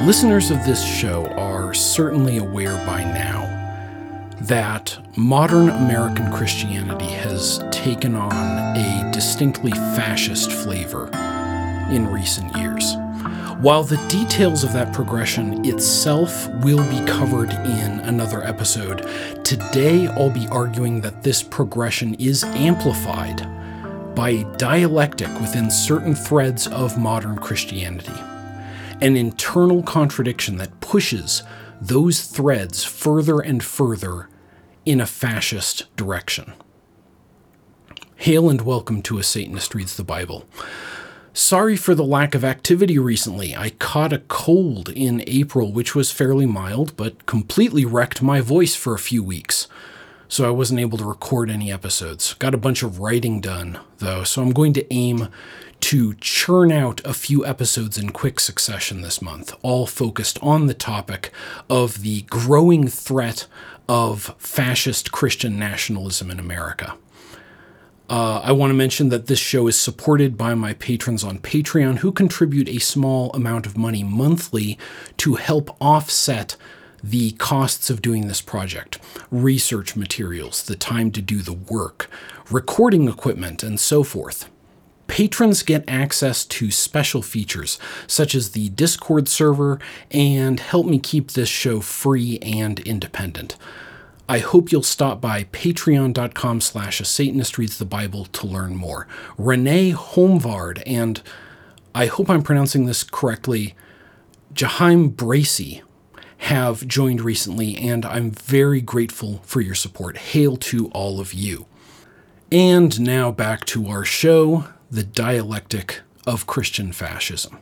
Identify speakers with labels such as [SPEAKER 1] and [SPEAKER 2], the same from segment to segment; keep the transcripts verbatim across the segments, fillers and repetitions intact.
[SPEAKER 1] Listeners of this show are certainly aware by now that modern American Christianity has taken on a distinctly fascist flavor in recent years. While the details of that progression itself will be covered in another episode, today I'll be arguing that this progression is amplified by a dialectic within certain threads of modern Christianity, an internal contradiction that pushes those threads further and further in a fascist direction. Hail and welcome to A Satanist Reads the Bible. Sorry for the lack of activity recently. I caught a cold in April, which was fairly mild, but completely wrecked my voice for a few weeks, so I wasn't able to record any episodes. Got a bunch of writing done, though, so I'm going to aim to churn out a few episodes in quick succession this month, all focused on the topic of the growing threat of fascist Christian nationalism in America. Uh, I want to mention that this show is supported by my patrons on Patreon, who contribute a small amount of money monthly to help offset the costs of doing this project: research materials, the time to do the work, recording equipment, and so forth. Patrons get access to special features, such as the Discord server, and help me keep this show free and independent. I hope you'll stop by patreon.com slash a Satanist Reads the Bible to learn more. Renee Holmvard and, I hope I'm pronouncing this correctly, Jaheim Bracey have joined recently, and I'm very grateful for your support. Hail to all of you. And now back to our show, the dialectic of Christian fascism.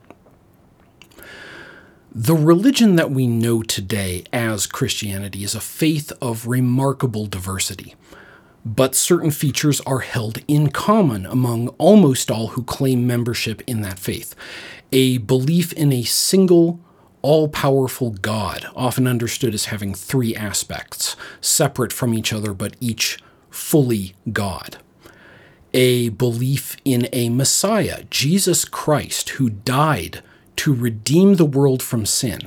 [SPEAKER 1] The religion that we know today as Christianity is a faith of remarkable diversity, but certain features are held in common among almost all who claim membership in that faith. A belief in a single, all-powerful God, often understood as having three aspects, separate from each other but each fully God. A belief in a Messiah, Jesus Christ, who died to redeem the world from sin,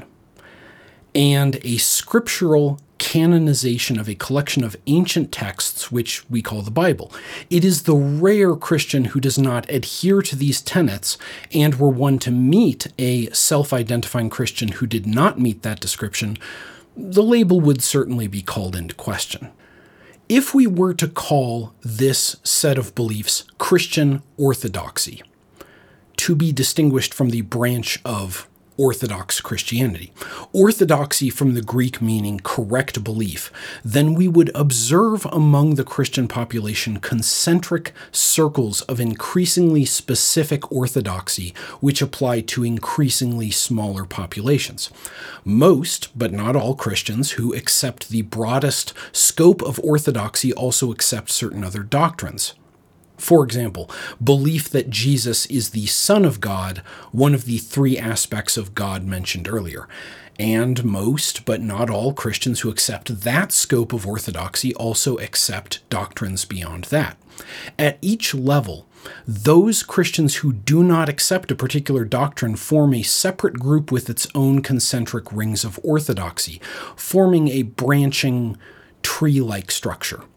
[SPEAKER 1] and a scriptural canonization of a collection of ancient texts which we call the Bible. It is the rare Christian who does not adhere to these tenets, and were one to meet a self-identifying Christian who did not meet that description, the label would certainly be called into question. If we were to call this set of beliefs Christian orthodoxy, to be distinguished from the branch of Orthodox Christianity, orthodoxy from the Greek meaning correct belief, then we would observe among the Christian population concentric circles of increasingly specific orthodoxy which apply to increasingly smaller populations. Most, but not all Christians who accept the broadest scope of orthodoxy also accept certain other doctrines. For example, belief that Jesus is the Son of God, one of the three aspects of God mentioned earlier. And most, but not all, Christians who accept that scope of orthodoxy also accept doctrines beyond that. At each level, those Christians who do not accept a particular doctrine form a separate group with its own concentric rings of orthodoxy, forming a branching tree-like structure.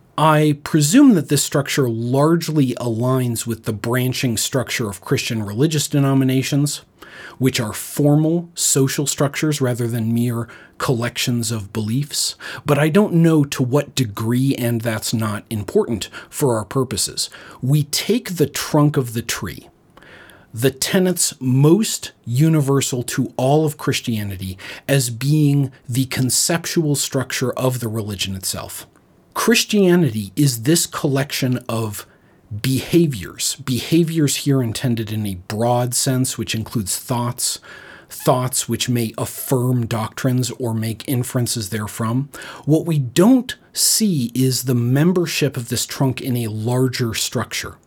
[SPEAKER 1] I presume that this structure largely aligns with the branching structure of Christian religious denominations, which are formal social structures rather than mere collections of beliefs, but I don't know to what degree, and that's not important for our purposes. We take the trunk of the tree, the tenets most universal to all of Christianity, as being the conceptual structure of the religion itself. Christianity is this collection of behaviors, behaviors here intended in a broad sense, which includes thoughts, thoughts which may affirm doctrines or make inferences therefrom. What we don't see is the membership of this trunk in a larger structure.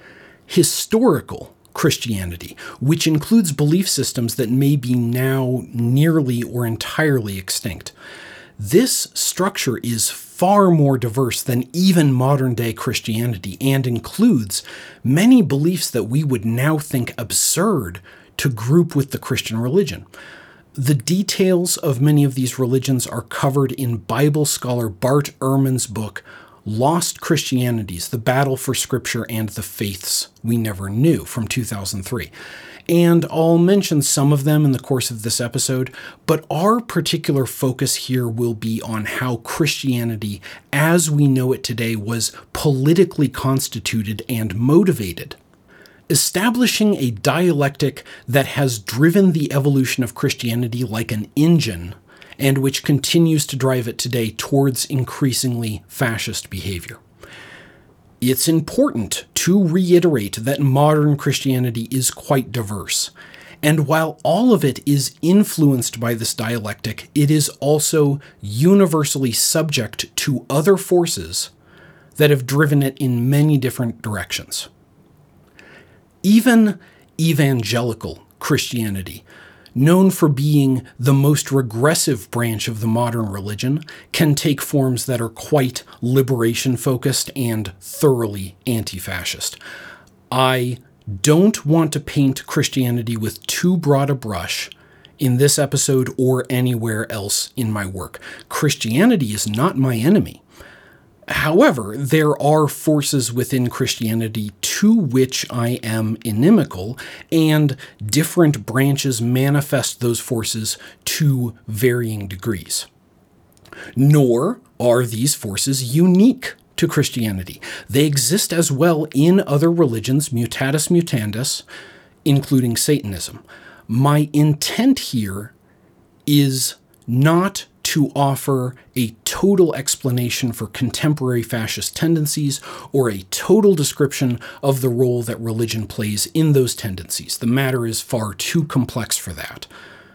[SPEAKER 1] Historical Christianity, which includes belief systems that may be now nearly or entirely extinct. This structure is far more diverse than even modern-day Christianity and includes many beliefs that we would now think absurd to group with the Christian religion. The details of many of these religions are covered in Bible scholar Bart Ehrman's book, Lost Christianities, The Battle for Scripture and the Faiths We Never Knew, from two thousand three. And I'll mention some of them in the course of this episode, but our particular focus here will be on how Christianity, as we know it today, was politically constituted and motivated. Establishing a dialectic that has driven the evolution of Christianity like an engine, and which continues to drive it today towards increasingly fascist behavior. It's important to reiterate that modern Christianity is quite diverse, and while all of it is influenced by this dialectic, it is also universally subject to other forces that have driven it in many different directions. Even evangelical Christianity, known for being the most regressive branch of the modern religion, can take forms that are quite liberation-focused and thoroughly anti-fascist. I don't want to paint Christianity with too broad a brush in this episode or anywhere else in my work. Christianity is not my enemy. However, there are forces within Christianity to which I am inimical, and different branches manifest those forces to varying degrees. Nor are these forces unique to Christianity. They exist as well in other religions, mutatis mutandis, including Satanism. My intent here is not to offer a total explanation for contemporary fascist tendencies or a total description of the role that religion plays in those tendencies. The matter is far too complex for that.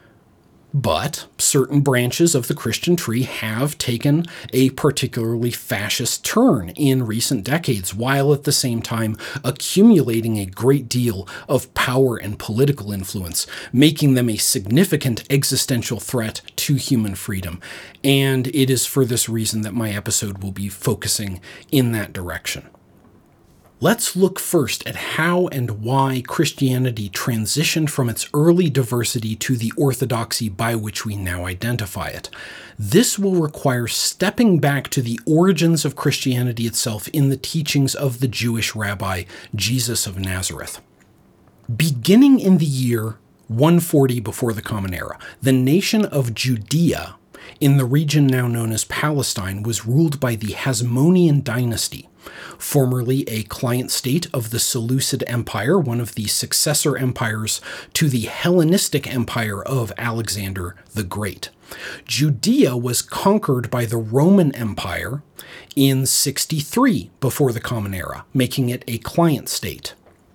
[SPEAKER 1] But certain branches of the Christian tree have taken a particularly fascist turn in recent decades, while at the same time accumulating a great deal of power and political influence, making them a significant existential threat to human freedom. And it is for this reason that my episode will be focusing in that direction. Let's look first at how and why Christianity transitioned from its early diversity to the orthodoxy by which we now identify it. This will require stepping back to the origins of Christianity itself in the teachings of the Jewish rabbi Jesus of Nazareth. Beginning in the year one forty before the Common Era, the nation of Judea, in the region now known as Palestine, was ruled by the Hasmonean dynasty, formerly a client state of the Seleucid Empire, one of the successor empires to the Hellenistic Empire of Alexander the Great. Judea was conquered by the Roman Empire in sixty-three before the Common Era, making it a client state.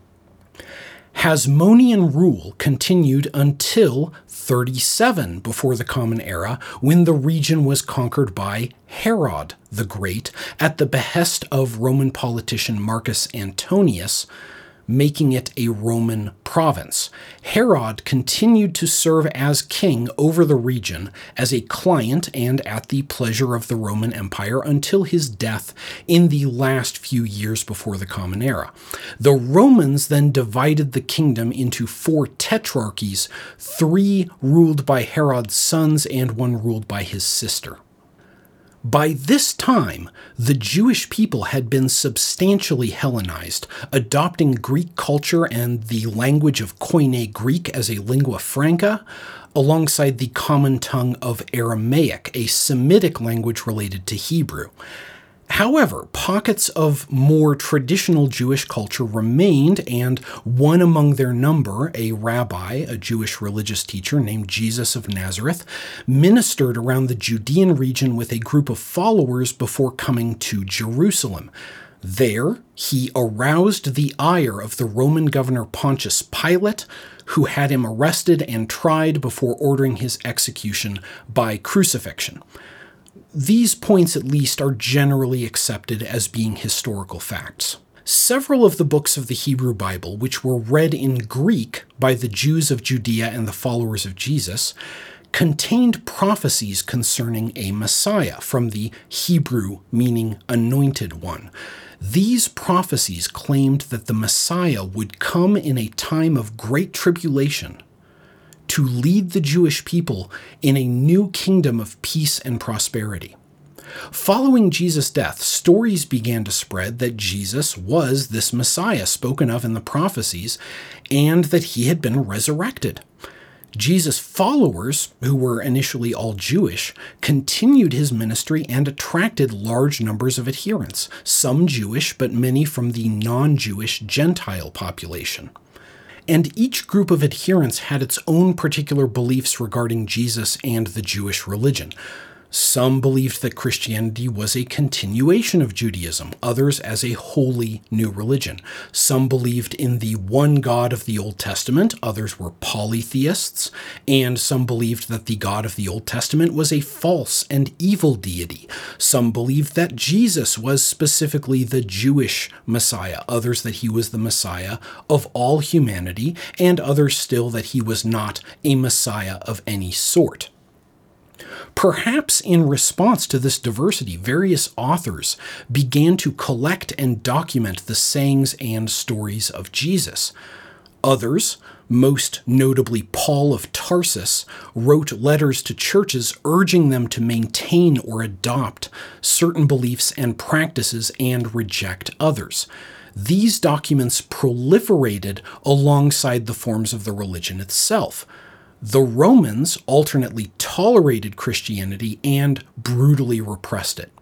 [SPEAKER 1] Hasmonean rule continued until thirty-seven before the Common Era, when the region was conquered by Herod the Great at the behest of Roman politician Marcus Antonius, making it a Roman province. Herod continued to serve as king over the region as a client and at the pleasure of the Roman Empire until his death in the last few years before the Common Era. The Romans then divided the kingdom into four tetrarchies, three ruled by Herod's sons and one ruled by his sister. By this time, the Jewish people had been substantially Hellenized, adopting Greek culture and the language of Koine Greek as a lingua franca, alongside the common tongue of Aramaic, a Semitic language related to Hebrew. However, pockets of more traditional Jewish culture remained, and one among their number, a rabbi, a Jewish religious teacher named Jesus of Nazareth, ministered around the Judean region with a group of followers before coming to Jerusalem. There, he aroused the ire of the Roman governor Pontius Pilate, who had him arrested and tried before ordering his execution by crucifixion. These points, at least, are generally accepted as being historical facts. Several of the books of the Hebrew Bible, which were read in Greek by the Jews of Judea and the followers of Jesus, contained prophecies concerning a Messiah, from the Hebrew meaning anointed one. These prophecies claimed that the Messiah would come in a time of great tribulation to lead the Jewish people in a new kingdom of peace and prosperity. Following Jesus' death, stories began to spread that Jesus was this Messiah spoken of in the prophecies and that he had been resurrected. Jesus' followers, who were initially all Jewish, continued his ministry and attracted large numbers of adherents, some Jewish, but many from the non-Jewish Gentile population. And each group of adherents had its own particular beliefs regarding Jesus and the Jewish religion. Some believed that Christianity was a continuation of Judaism, others as a wholly new religion. Some believed in the one God of the Old Testament, others were polytheists, and some believed that the God of the Old Testament was a false and evil deity. Some believed that Jesus was specifically the Jewish Messiah, others that he was the Messiah of all humanity, and others still that he was not a Messiah of any sort. Perhaps in response to this diversity, various authors began to collect and document the sayings and stories of Jesus. Others, most notably Paul of Tarsus, wrote letters to churches urging them to maintain or adopt certain beliefs and practices and reject others. These documents proliferated alongside the forms of the religion itself. The Romans alternately tolerated Christianity and brutally repressed it.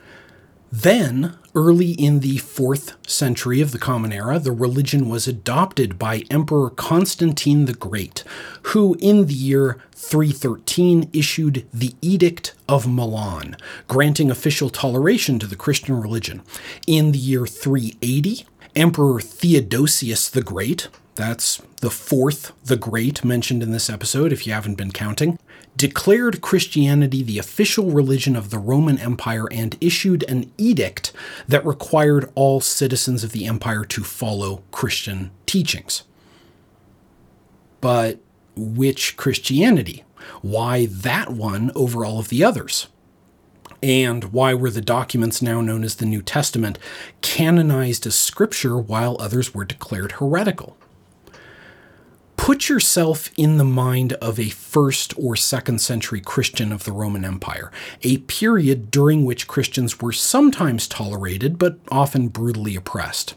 [SPEAKER 1] Then, early in the fourth century of the Common Era, the religion was adopted by Emperor Constantine the Great, who in the year three thirteen issued the Edict of Milan, granting official toleration to the Christian religion. In the year three eighty, Emperor Theodosius the Great, that's the fourth the Great mentioned in this episode if you haven't been counting, declared Christianity the official religion of the Roman Empire and issued an edict that required all citizens of the empire to follow Christian teachings. But which Christianity? Why that one over all of the others? And why were the documents now known as the New Testament canonized as scripture while others were declared heretical? Put yourself in the mind of a first or second century Christian of the Roman Empire, a period during which Christians were sometimes tolerated but often brutally oppressed.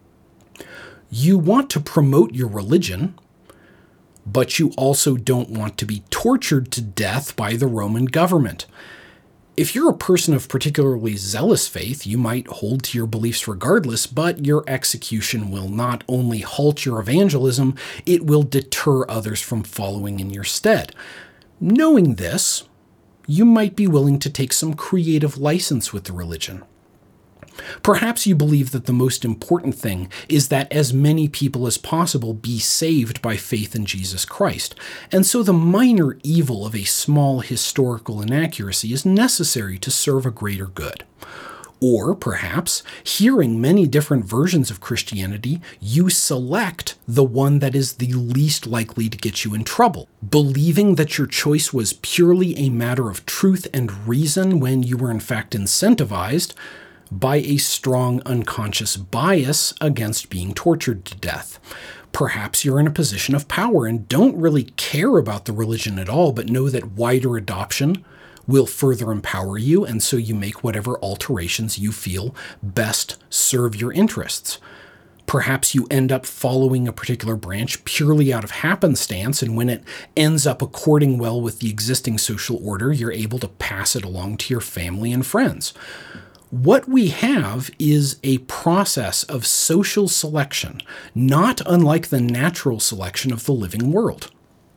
[SPEAKER 1] You want to promote your religion, but you also don't want to be tortured to death by the Roman government. If you're a person of particularly zealous faith, you might hold to your beliefs regardless, but your execution will not only halt your evangelism, it will deter others from following in your stead. Knowing this, you might be willing to take some creative license with the religion. Perhaps you believe that the most important thing is that as many people as possible be saved by faith in Jesus Christ, and so the minor evil of a small historical inaccuracy is necessary to serve a greater good. Or perhaps, hearing many different versions of Christianity, you select the one that is the least likely to get you in trouble, believing that your choice was purely a matter of truth and reason when you were in fact incentivized by a strong unconscious bias against being tortured to death. Perhaps you're in a position of power and don't really care about the religion at all, but know that wider adoption will further empower you, and so you make whatever alterations you feel best serve your interests. Perhaps you end up following a particular branch purely out of happenstance, and when it ends up according well with the existing social order, you're able to pass it along to your family and friends. What we have is a process of social selection, not unlike the natural selection of the living world.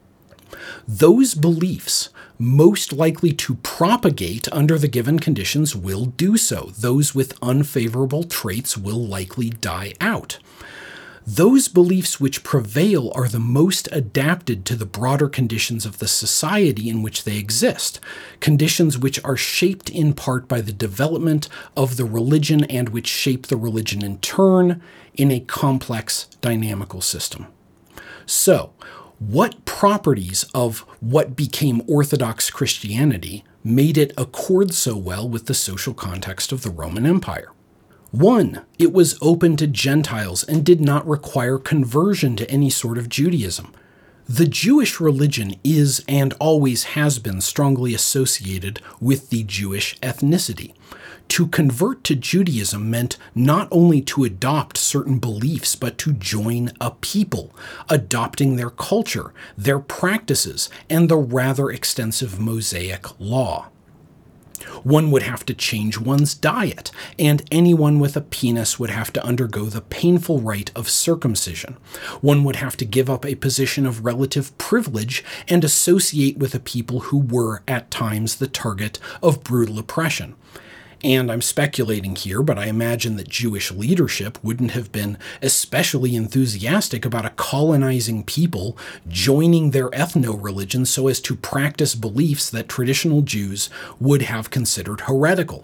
[SPEAKER 1] Those beliefs most likely to propagate under the given conditions will do so. Those with unfavorable traits will likely die out. Those beliefs which prevail are the most adapted to the broader conditions of the society in which they exist, conditions which are shaped in part by the development of the religion and which shape the religion in turn in a complex dynamical system. So, what properties of what became Orthodox Christianity made it accord so well with the social context of the Roman Empire? One, it was open to Gentiles and did not require conversion to any sort of Judaism. The Jewish religion is and always has been strongly associated with the Jewish ethnicity. To convert to Judaism meant not only to adopt certain beliefs, but to join a people, adopting their culture, their practices, and the rather extensive Mosaic law. One would have to change one's diet, and anyone with a penis would have to undergo the painful rite of circumcision. One would have to give up a position of relative privilege and associate with a people who were, at times, the target of brutal oppression. And I'm speculating here, but I imagine that Jewish leadership wouldn't have been especially enthusiastic about a colonizing people joining their ethno-religion so as to practice beliefs that traditional Jews would have considered heretical.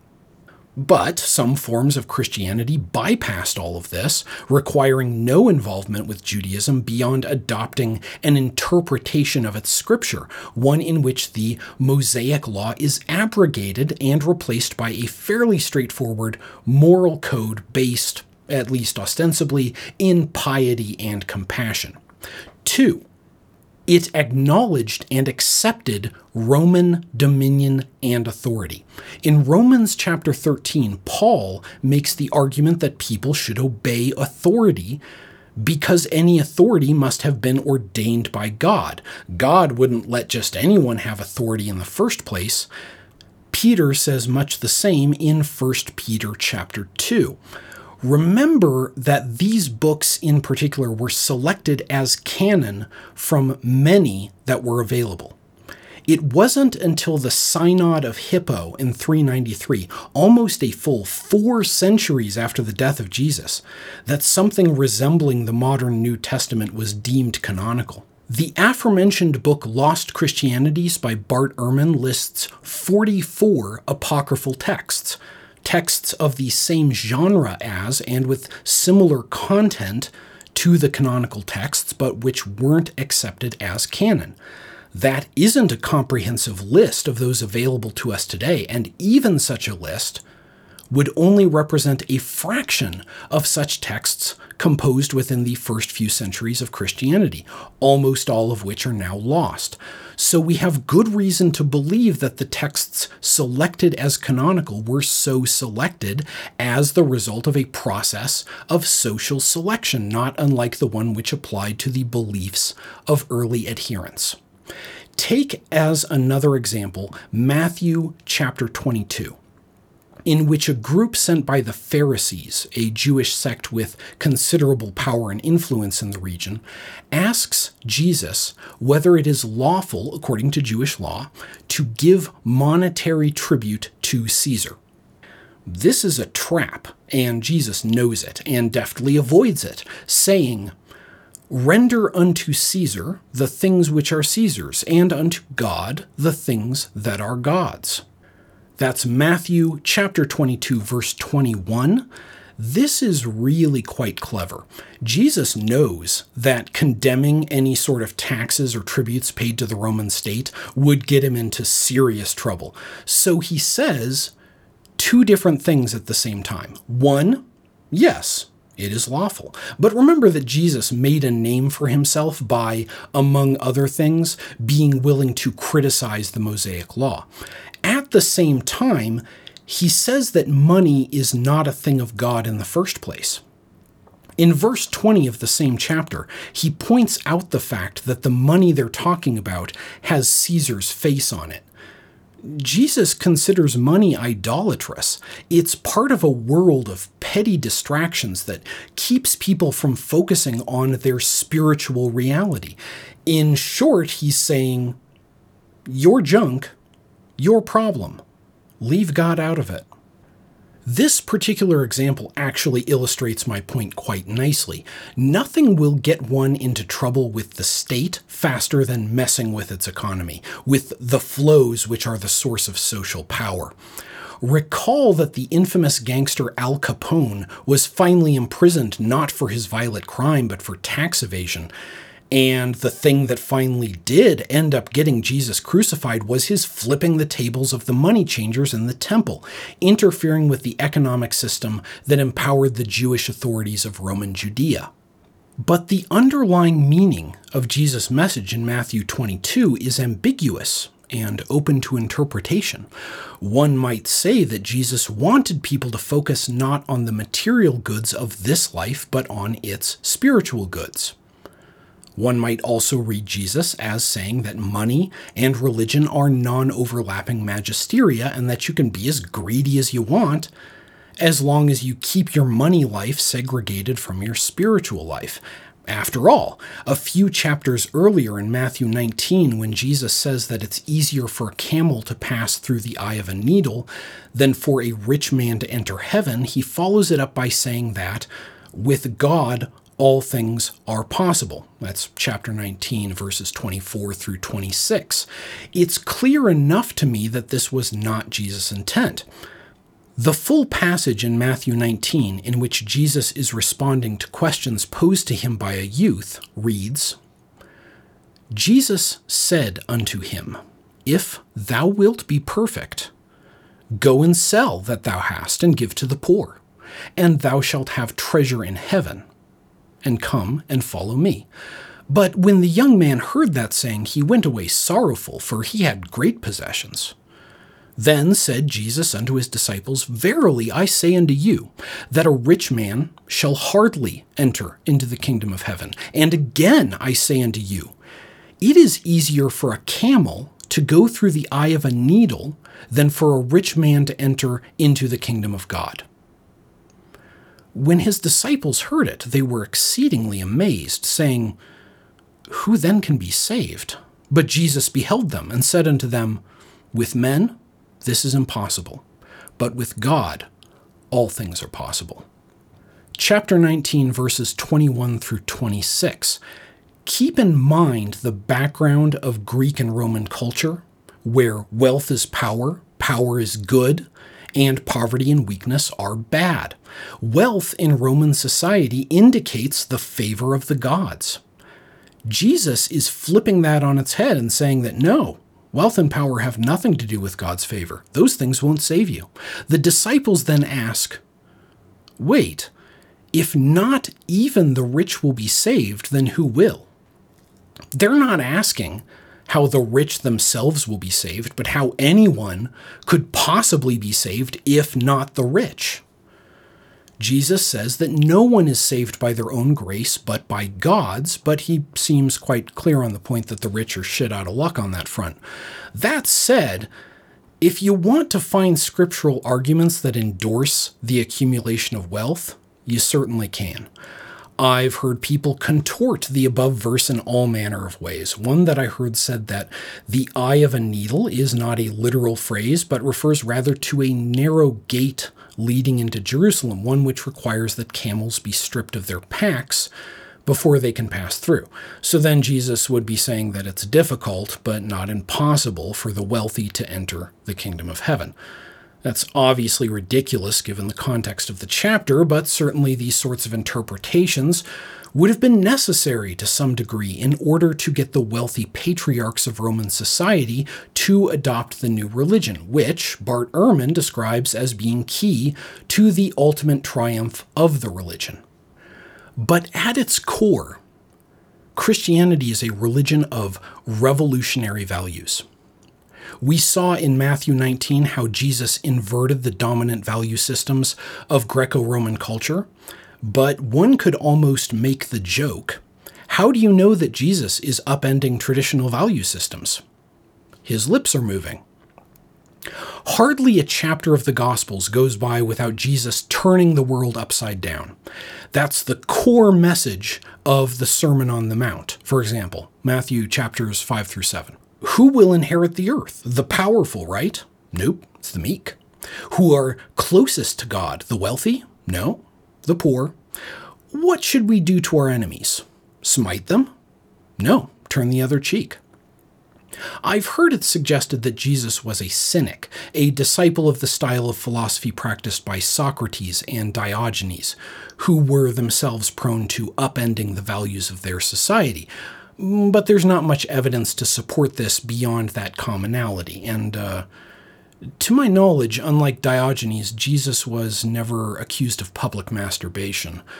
[SPEAKER 1] But some forms of Christianity bypassed all of this, requiring no involvement with Judaism beyond adopting an interpretation of its scripture, one in which the Mosaic law is abrogated and replaced by a fairly straightforward moral code based, at least ostensibly, in piety and compassion. Two, it acknowledged and accepted Roman dominion and authority. In Romans chapter thirteen, Paul makes the argument that people should obey authority because any authority must have been ordained by God. God wouldn't let just anyone have authority in the first place. Peter says much the same in First Peter chapter two. Remember that these books in particular were selected as canon from many that were available. It wasn't until the Synod of Hippo in three ninety-three, almost a full four centuries after the death of Jesus, that something resembling the modern New Testament was deemed canonical. The aforementioned book Lost Christianities by Bart Ehrman lists forty-four apocryphal texts, texts of the same genre as and with similar content to the canonical texts, but which weren't accepted as canon. That isn't a comprehensive list of those available to us today, and even such a list would only represent a fraction of such texts composed within the first few centuries of Christianity, almost all of which are now lost. So we have good reason to believe that the texts selected as canonical were so selected as the result of a process of social selection, not unlike the one which applied to the beliefs of early adherents. Take as another example Matthew chapter twenty-two. In which a group sent by the Pharisees, a Jewish sect with considerable power and influence in the region, asks Jesus whether it is lawful, according to Jewish law, to give monetary tribute to Caesar. This is a trap, and Jesus knows it and deftly avoids it, saying, "Render unto Caesar the things which are Caesar's, and unto God the things that are God's." That's Matthew chapter twenty-two, verse twenty-one. This is really quite clever. Jesus knows that condemning any sort of taxes or tributes paid to the Roman state would get him into serious trouble. So he says two different things at the same time. One, yes, it is lawful. But remember that Jesus made a name for himself by, among other things, being willing to criticize the Mosaic law. At the same time, he says that money is not a thing of God in the first place. In verse twenty of the same chapter, he points out the fact that the money they're talking about has Caesar's face on it. Jesus considers money idolatrous. It's part of a world of petty distractions that keeps people from focusing on their spiritual reality. In short, he's saying, "Your junk, your problem. Leave God out of it." This particular example actually illustrates my point quite nicely. Nothing will get one into trouble with the state faster than messing with its economy, with the flows which are the source of social power. Recall that the infamous gangster Al Capone was finally imprisoned not for his violent crime, but for tax evasion. And the thing that finally did end up getting Jesus crucified was his flipping the tables of the money changers in the temple, interfering with the economic system that empowered the Jewish authorities of Roman Judea. But the underlying meaning of Jesus' message in Matthew twenty-two is ambiguous and open to interpretation. One might say that Jesus wanted people to focus not on the material goods of this life, but on its spiritual goods. One might also read Jesus as saying that money and religion are non-overlapping magisteria and that you can be as greedy as you want as long as you keep your money life segregated from your spiritual life. After all, a few chapters earlier in Matthew nineteen, when Jesus says that it's easier for a camel to pass through the eye of a needle than for a rich man to enter heaven, he follows it up by saying that with God, all things are possible. That's chapter nineteen, verses twenty-four through twenty-six. It's clear enough to me that this was not Jesus' intent. The full passage in Matthew nineteen, in which Jesus is responding to questions posed to him by a youth, reads, Jesus said unto him, If thou wilt be perfect, go and sell that thou hast, and give to the poor, and thou shalt have treasure in heaven, and come and follow me. But when the young man heard that saying, he went away sorrowful, for he had great possessions. Then said Jesus unto his disciples, Verily I say unto you, that a rich man shall hardly enter into the kingdom of heaven. And again I say unto you, it is easier for a camel to go through the eye of a needle than for a rich man to enter into the kingdom of God. When his disciples heard it, they were exceedingly amazed, saying, Who then can be saved? But Jesus beheld them, and said unto them, With men this is impossible, but with God all things are possible. Chapter nineteen, verses twenty-one through twenty-six. Keep in mind the background of Greek and Roman culture, where wealth is power, power is good, and poverty and weakness are bad. Wealth in Roman society indicates the favor of the gods. Jesus is flipping that on its head and saying that no, wealth and power have nothing to do with God's favor. Those things won't save you. The disciples then ask, wait, if not even the rich will be saved, then who will? They're not asking how the rich themselves will be saved, but how anyone could possibly be saved if not the rich. Jesus says that no one is saved by their own grace, but by God's, but he seems quite clear on the point that the rich are shit out of luck on that front. That said, if you want to find scriptural arguments that endorse the accumulation of wealth, you certainly can. I've heard people contort the above verse in all manner of ways. One that I heard said that the eye of a needle is not a literal phrase, but refers rather to a narrow gate leading into Jerusalem, one which requires that camels be stripped of their packs before they can pass through. So then Jesus would be saying that it's difficult, but not impossible, for the wealthy to enter the kingdom of heaven. That's obviously ridiculous given the context of the chapter, but certainly these sorts of interpretations would have been necessary to some degree in order to get the wealthy patriarchs of Roman society to adopt the new religion, which Bart Ehrman describes as being key to the ultimate triumph of the religion. But at its core, Christianity is a religion of revolutionary values. We saw in Matthew nineteen how Jesus inverted the dominant value systems of Greco-Roman culture, but one could almost make the joke, how do you know that Jesus is upending traditional value systems? His lips are moving. Hardly a chapter of the Gospels goes by without Jesus turning the world upside down. That's the core message of the Sermon on the Mount. For example, Matthew chapters five through seven. Who will inherit the earth? The powerful, right? Nope, it's the meek. Who are closest to God? The wealthy? No, the poor. What should we do to our enemies? Smite them? No, turn the other cheek. I've heard it suggested that Jesus was a cynic, a disciple of the style of philosophy practiced by Socrates and Diogenes, who were themselves prone to upending the values of their society. But there's not much evidence to support this beyond that commonality, and uh, to my knowledge, unlike Diogenes, Jesus was never accused of public masturbation.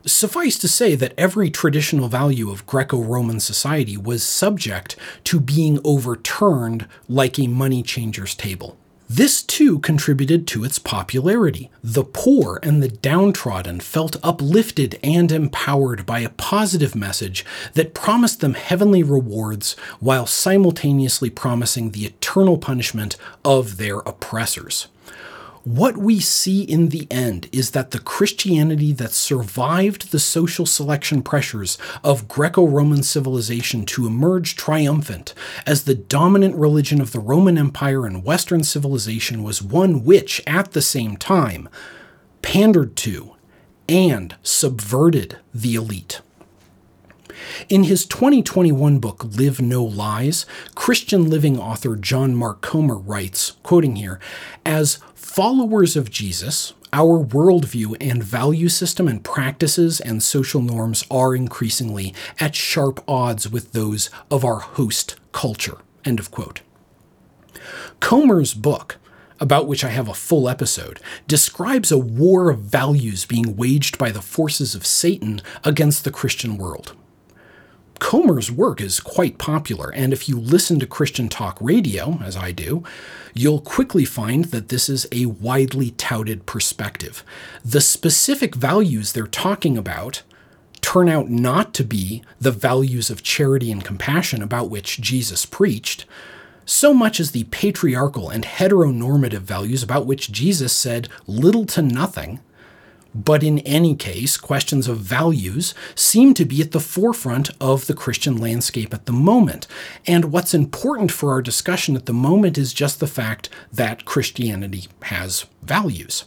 [SPEAKER 1] Suffice to say that every traditional value of Greco-Roman society was subject to being overturned like a money changer's table. This too contributed to its popularity. The poor and the downtrodden felt uplifted and empowered by a positive message that promised them heavenly rewards while simultaneously promising the eternal punishment of their oppressors. What we see in the end is that the Christianity that survived the social selection pressures of Greco-Roman civilization to emerge triumphant as the dominant religion of the Roman Empire and Western civilization was one which, at the same time, pandered to and subverted the elite. In his twenty twenty-one book, Live No Lies, Christian living author John Mark Comer writes, quoting here, "As followers of Jesus, our worldview and value system and practices and social norms are increasingly at sharp odds with those of our host culture." End of quote. Comer's book, about which I have a full episode, describes a war of values being waged by the forces of Satan against the Christian world. Comer's work is quite popular, and if you listen to Christian talk radio, as I do, you'll quickly find that this is a widely touted perspective. The specific values they're talking about turn out not to be the values of charity and compassion about which Jesus preached, so much as the patriarchal and heteronormative values about which Jesus said little to nothing. But in any case, questions of values seem to be at the forefront of the Christian landscape at the moment. And what's important for our discussion at the moment is just the fact that Christianity has values.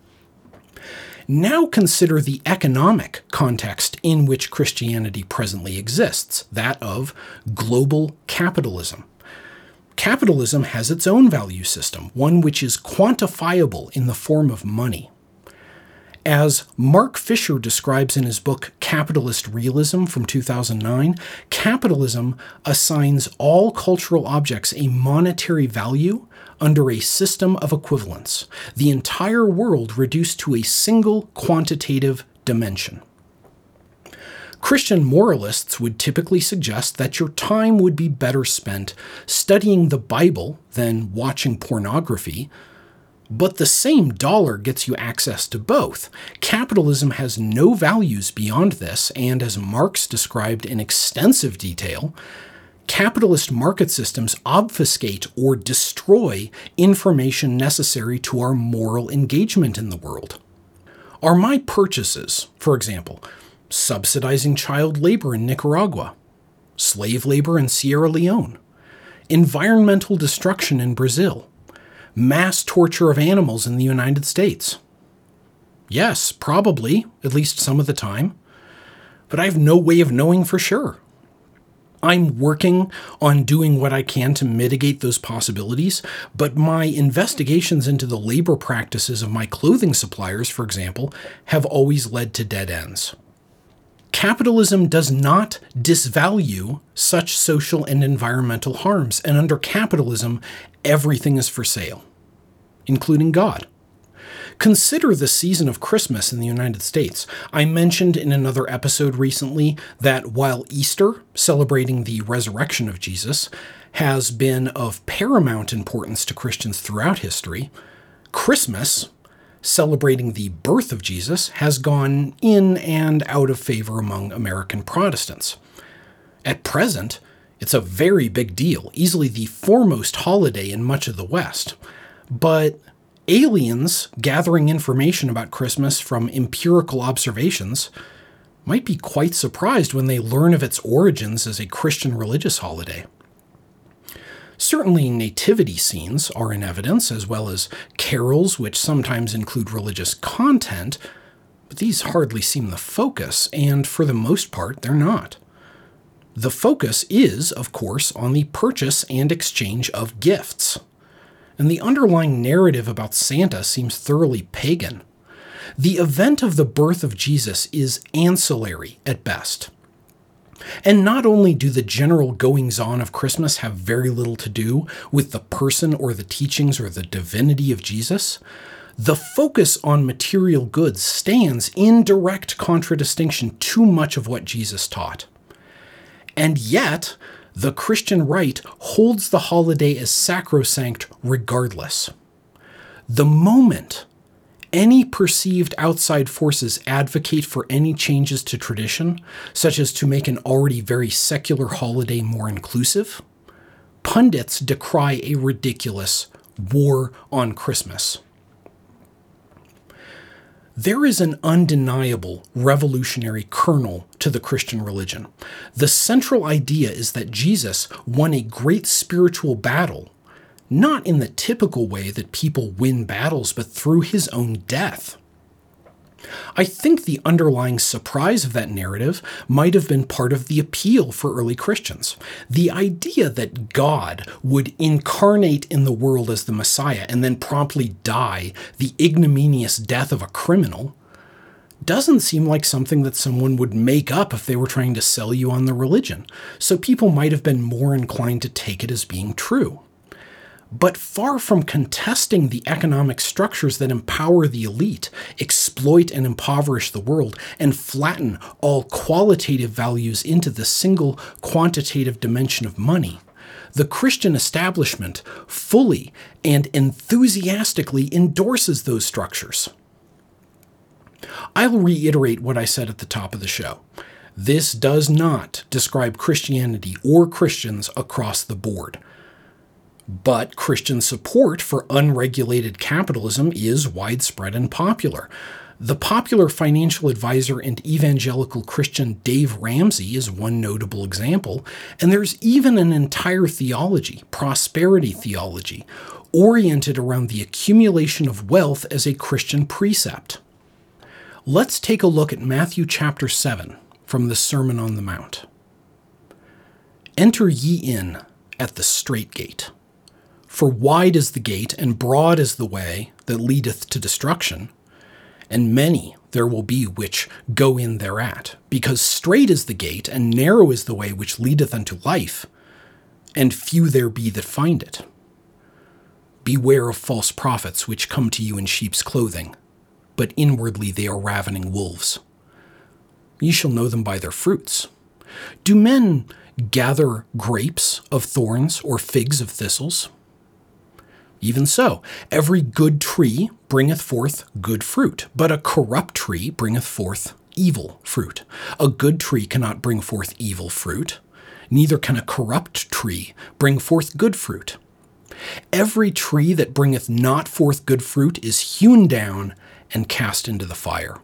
[SPEAKER 1] Now consider the economic context in which Christianity presently exists, that of global capitalism. Capitalism has its own value system, one which is quantifiable in the form of money. As Mark Fisher describes in his book Capitalist Realism from two thousand nine, capitalism assigns all cultural objects a monetary value under a system of equivalence, the entire world reduced to a single quantitative dimension. Christian moralists would typically suggest that your time would be better spent studying the Bible than watching pornography. But the same dollar gets you access to both. Capitalism has no values beyond this, and as Marx described in extensive detail, capitalist market systems obfuscate or destroy information necessary to our moral engagement in the world. Are my purchases, for example, subsidizing child labor in Nicaragua, slave labor in Sierra Leone, environmental destruction in Brazil, mass torture of animals in the United States? Yes, probably, at least some of the time. But I have no way of knowing for sure. I'm working on doing what I can to mitigate those possibilities, but my investigations into the labor practices of my clothing suppliers, for example, have always led to dead ends. Capitalism does not disvalue such social and environmental harms, and under capitalism, everything is for sale, including God. Consider the season of Christmas in the United States. I mentioned in another episode recently that while Easter, celebrating the resurrection of Jesus, has been of paramount importance to Christians throughout history, Christmas, celebrating the birth of Jesus, has gone in and out of favor among American Protestants. At present, it's a very big deal, easily the foremost holiday in much of the West. But aliens gathering information about Christmas from empirical observations might be quite surprised when they learn of its origins as a Christian religious holiday. Certainly, nativity scenes are in evidence, as well as carols which sometimes include religious content, but these hardly seem the focus, and for the most part, they're not. The focus is, of course, on the purchase and exchange of gifts. And the underlying narrative about Santa seems thoroughly pagan. The event of the birth of Jesus is ancillary at best. And not only do the general goings-on of Christmas have very little to do with the person or the teachings or the divinity of Jesus, The focus on material goods stands in direct contradistinction to much of what Jesus taught. And yet, the Christian right holds the holiday as sacrosanct regardless. The moment any perceived outside forces advocate for any changes to tradition, such as to make an already very secular holiday more inclusive, pundits decry a ridiculous war on Christmas. There is an undeniable revolutionary kernel to the Christian religion. The central idea is that Jesus won a great spiritual battle, not in the typical way that people win battles, but through his own death. I think the underlying surprise of that narrative might have been part of the appeal for early Christians. The idea that God would incarnate in the world as the Messiah and then promptly die the ignominious death of a criminal doesn't seem like something that someone would make up if they were trying to sell you on the religion, so people might have been more inclined to take it as being true. But far from contesting the economic structures that empower the elite, exploit and impoverish the world, and flatten all qualitative values into the single quantitative dimension of money, the Christian establishment fully and enthusiastically endorses those structures. I'll reiterate what I said at the top of the show. This does not describe Christianity or Christians across the board. But Christian support for unregulated capitalism is widespread and popular. The popular financial advisor and evangelical Christian Dave Ramsey is one notable example, and there's even an entire theology, prosperity theology, oriented around the accumulation of wealth as a Christian precept. Let's take a look at Matthew chapter seven from the Sermon on the Mount. Enter ye in at the strait gate. For wide is the gate, and broad is the way that leadeth to destruction, and many there will be which go in thereat. Because strait is the gate, and narrow is the way which leadeth unto life, and few there be that find it. Beware of false prophets, which come to you in sheep's clothing, but inwardly they are ravening wolves. Ye shall know them by their fruits. Do men gather grapes of thorns, or figs of thistles? Even so, every good tree bringeth forth good fruit, but a corrupt tree bringeth forth evil fruit. A good tree cannot bring forth evil fruit, neither can a corrupt tree bring forth good fruit. Every tree that bringeth not forth good fruit is hewn down and cast into the fire.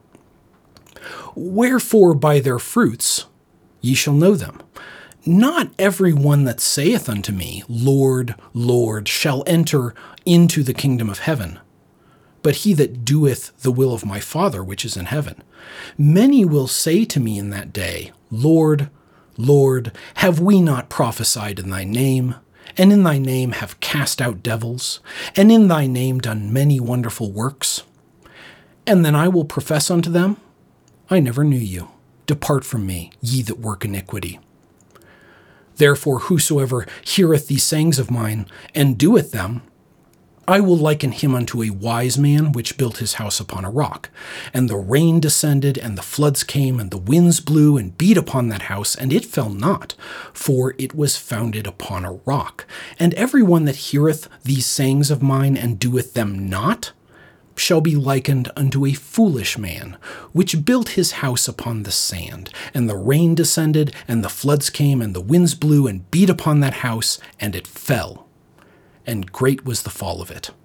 [SPEAKER 1] Wherefore by their fruits ye shall know them. Not every one that saith unto me, Lord, Lord, shall enter into the kingdom of heaven, but he that doeth the will of my Father which is in heaven. Many will say to me in that day, Lord, Lord, have we not prophesied in thy name, and in thy name have cast out devils, and in thy name done many wonderful works? And then I will profess unto them, I never knew you. Depart from me, ye that work iniquity. Therefore, whosoever heareth these sayings of mine, and doeth them, I will liken him unto a wise man which built his house upon a rock. And the rain descended, and the floods came, and the winds blew, and beat upon that house, and it fell not, for it was founded upon a rock. And every one that heareth these sayings of mine, and doeth them not, shall be likened unto a foolish man, which built his house upon the sand. And the rain descended, and the floods came, and the winds blew, and beat upon that house, and it fell. And great was the fall of it.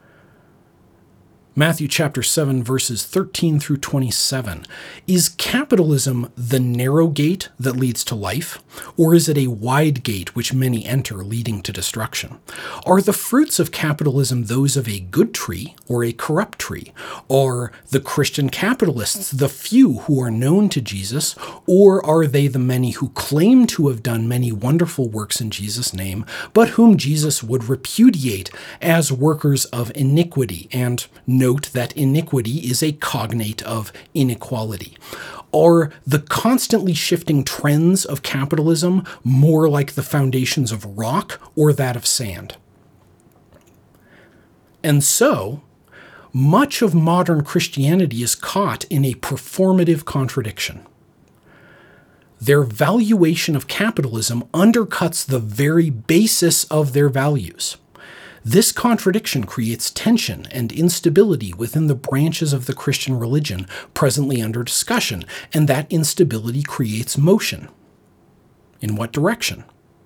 [SPEAKER 1] Matthew chapter seven, verses thirteen through twenty-seven. Is capitalism the narrow gate that leads to life, or is it a wide gate which many enter, leading to destruction? Are the fruits of capitalism those of a good tree or a corrupt tree? Are the Christian capitalists the few who are known to Jesus, or are they the many who claim to have done many wonderful works in Jesus' name, but whom Jesus would repudiate as workers of iniquity? And note that iniquity is a cognate of inequality. Are the constantly shifting trends of capitalism more like the foundations of rock or that of sand? And so, much of modern Christianity is caught in a performative contradiction. Their valuation of capitalism undercuts the very basis of their values. This contradiction creates tension and instability within the branches of the Christian religion presently under discussion, and that instability creates motion. In what direction?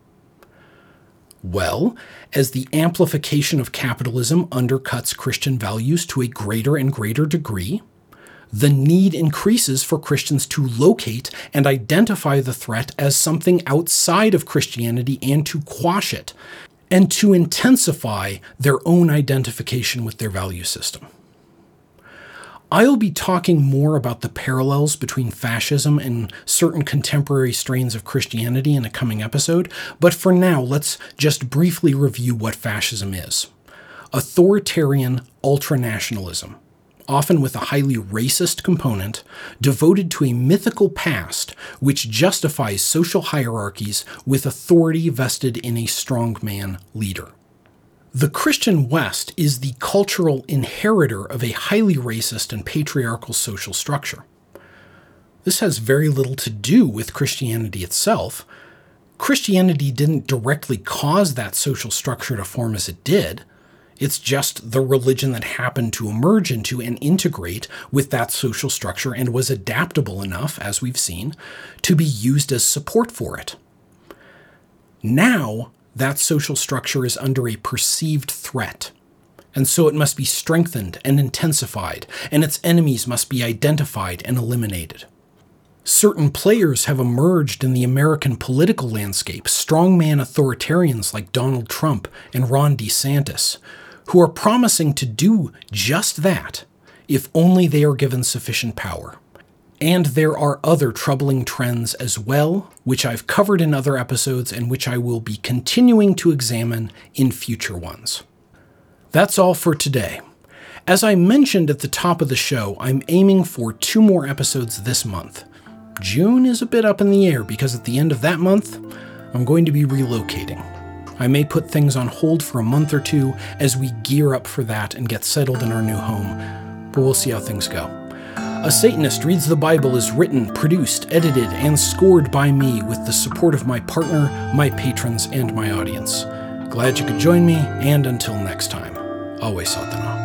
[SPEAKER 1] Well, as the amplification of capitalism undercuts Christian values to a greater and greater degree, the need increases for Christians to locate and identify the threat as something outside of Christianity and to quash it, and to intensify their own identification with their value system. I'll be talking more about the parallels between fascism and certain contemporary strains of Christianity in a coming episode, but for now, let's just briefly review what fascism is. Authoritarian ultranationalism, often with a highly racist component, devoted to a mythical past which justifies social hierarchies with authority vested in a strongman leader. The Christian West is the cultural inheritor of a highly racist and patriarchal social structure. This has very little to do with Christianity itself. Christianity didn't directly cause that social structure to form as it did. It's just the religion that happened to emerge into and integrate with that social structure and was adaptable enough, as we've seen, to be used as support for it. Now, that social structure is under a perceived threat, and so it must be strengthened and intensified, and its enemies must be identified and eliminated. Certain players have emerged in the American political landscape, strongman authoritarians like Donald Trump and Ron DeSantis, who are promising to do just that if only they are given sufficient power. And there are other troubling trends as well, which I've covered in other episodes and which I will be continuing to examine in future ones. That's all for today. As I mentioned at the top of the show, I'm aiming for two more episodes this month. June is a bit up in the air because at the end of that month, I'm going to be relocating. I may put things on hold for a month or two as we gear up for that and get settled in our new home, but we'll see how things go. A Satanist Reads the Bible is written, produced, edited, and scored by me with the support of my partner, my patrons, and my audience. Glad you could join me, and until next time, always Satana.